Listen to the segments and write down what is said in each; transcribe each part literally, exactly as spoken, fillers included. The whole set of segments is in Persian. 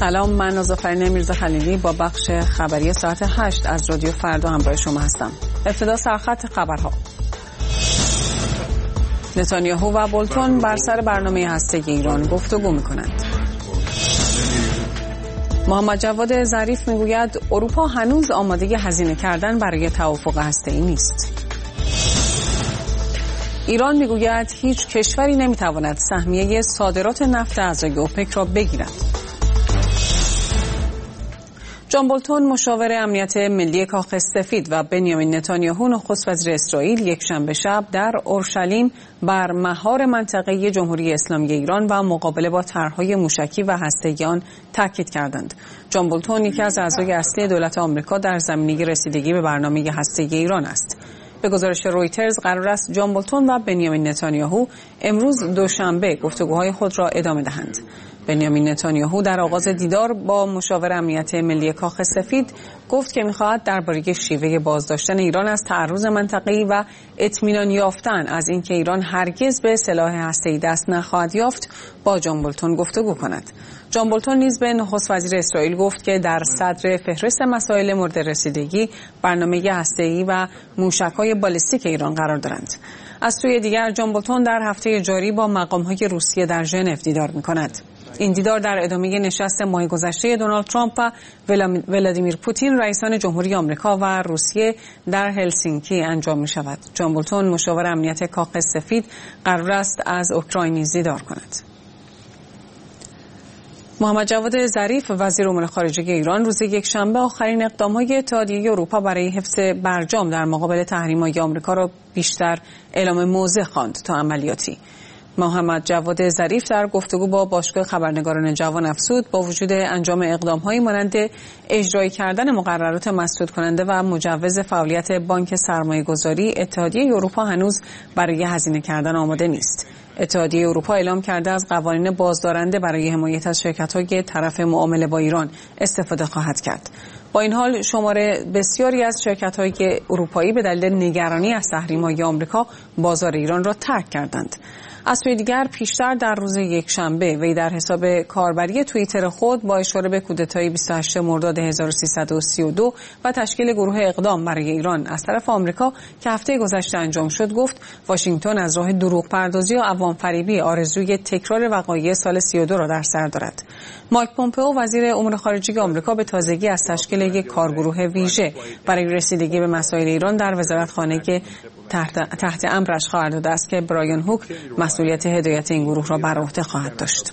سلام، من نازافرین میرزا خلیلی با بخش خبری ساعت هشت از رادیو فردا همراه شما هستم. ابتدا سرخط خبرها. نتانیاهو و بولتون بر سر برنامه هسته‌ای ایران گفتگو می‌کنند. محمد جواد ظریف میگوید اروپا هنوز آماده هزینه کردن برای توافق هسته‌ای نیست. ایران میگوید هیچ کشوری نمیتواند سهمیه صادرات نفت اعضای اوپک را بگیرد. جان بولتون مشاور امنیت ملی کاخ سفید و بنیامین نتانیاهو نخست وزیر اسرائیل یکشنبه شب در اورشلیم بر مهار منطقه جمهوری اسلامی ایران و مقابله با طرح‌های موشکی و هسته‌ای آن تاکید کردند. جان بولتون یکی از اعضای اصلی دولت آمریکا در زمینه رسیدگی به برنامه هسته‌ای ایران است. به گزارش رویترز قرار است جان بولتون و بنیامین نتانیاهو امروز دوشنبه گفتگوهای خود را ادامه دهند. بنیامین نتانیاهو در آغاز دیدار با مشاور امنیت ملی کاخ سفید گفت که می‌خواهد درباره شیوه بازداشتن ایران از تعرض منطقه‌ای و اطمینان یافتن از اینکه ایران هرگز به سلاح هسته‌ای دست نخواهد یافت با جان بولتون گفتگو کند. جان بولتون نیز به نخست وزیر اسرائیل گفت که در صدر فهرست مسائل مورد رسیدگی برنامه هسته‌ای و موشک‌های بالستیک ایران قرار دارند. از سوی دیگر جان بولتون در هفته جاری با مقام‌های روسیه در ژنو دیدار می‌کند. این دیدار در ادامه نشست ماه گذشته دونالد ترامپ و ولادیمیر پوتین رئیسان جمهوری آمریکا و روسیه در هلسینکی انجام می شود. جان بولتون مشاور امنیت کاخ سفید قرار است از اوکراین نیز دیدار کند. محمد جواد ظریف وزیر امور خارجه ایران روز یکشنبه آخرین اقدام‌های اتحادیه اروپا برای حفظ برجام در مقابل تحریم‌های آمریکا را بیشتر اعلام موضع خواند تا عملیاتی. محمد جواد ظریف در گفتگو با باشگاه خبرنگاران جوان افزود با وجود انجام اقدام‌هایی مانند اجرایی کردن مقررات مسدود کننده و مجوز فعالیت بانک سرمایه‌گذاری، اتحادیه اروپا هنوز برای هزینه کردن آماده نیست. اتحادیه اروپا اعلام کرده از قوانین بازدارنده برای حمایت از شرکت‌های طرف معامله با ایران استفاده خواهد کرد. با این حال شماره بسیاری از شرکت‌های اروپایی به دلیل نگرانی از تحریم‌های آمریکا بازار ایران را ترک کردند. از سوی دیگر پیشتر در روز یکشنبه وی در حساب کاربری توییتر خود با اشاره به کودتای بیست و هشتم مرداد هزار و سیصد و سی و دو و تشکیل گروه اقدام برای ایران از طرف آمریکا که هفته گذشته انجام شد گفت واشنگتن از راه دروغ پردازی و عوام فریبی آرزوی تکرار وقایع سال سی و دو را در سر دارد. مایک پومپئو وزیر امور خارجه آمریکا به تازگی از تشکیل یک کارگروه ویژه برای رسیدگی به مسائل ایران در وزارتخانه تحت, تحت امرش خواهد داده است که برایان هوک مسئولیت هدایت این گروه را بر عهده خواهد داشت.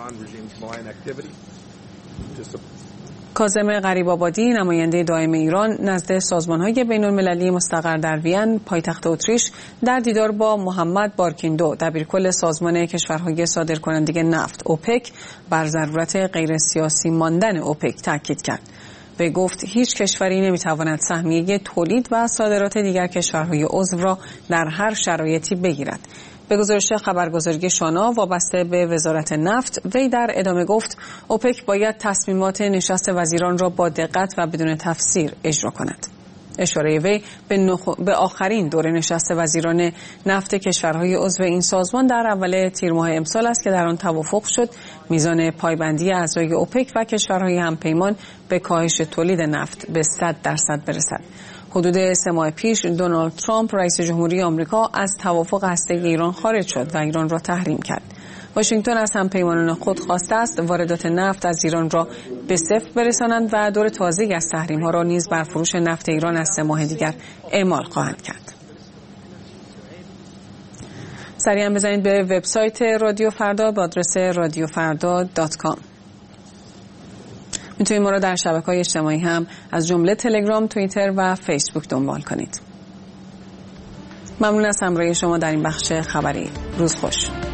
کاظم غریب‌آبادی نماینده دائم ایران نزد سازمان‌های بین‌المللی مستقر در وین پایتخت اتریش در دیدار با محمد بارکیندو دبیرکل سازمان کشورهای صادرکننده نفت اوپک بر ضرورت غیر سیاسی ماندن اوپک تاکید کرد. و گفت هیچ کشوری نمیتواند سهمیه تولید و صادرات دیگر کشورهای عضو را در هر شرایطی بگیرد. به گزارش خبرگزاری شانا وابسته به وزارت نفت وی در ادامه گفت اوپک باید تصمیمات نشست وزیران را با دقت و بدون تفسیر اجرا کند. اشاره وی به, نخ... به آخرین دوره نشست وزیران نفت کشورهای عضو این سازمان در اول تیر ماه امسال است که در آن توافق شد میزان پایبندی اعضای اوپک و کشورهای همپیمان به کاهش تولید نفت به صد درصد برسد. حدود سه ماه پیش دونالد ترامپ رئیس جمهوری آمریکا از توافق هسته‌ای ایران خارج شد و ایران را تحریم کرد. واشنگتن از همپیمانان خود خواسته است واردات نفت از ایران را به صفر برسانند و دور تازه‌ای از تحریم‌ها را نیز بر فروش نفت ایران از سه ماه دیگر اعمال خواهند کرد. سریعا بزنید به وبسایت رادیو فردا با آدرس رادیو فردا دات کام. میتونید ما را در شبکه‌های اجتماعی هم از جمله تلگرام، توییتر و فیسبوک دنبال کنید. ممنون از همراهی شما در این بخش خبری. روز خوش.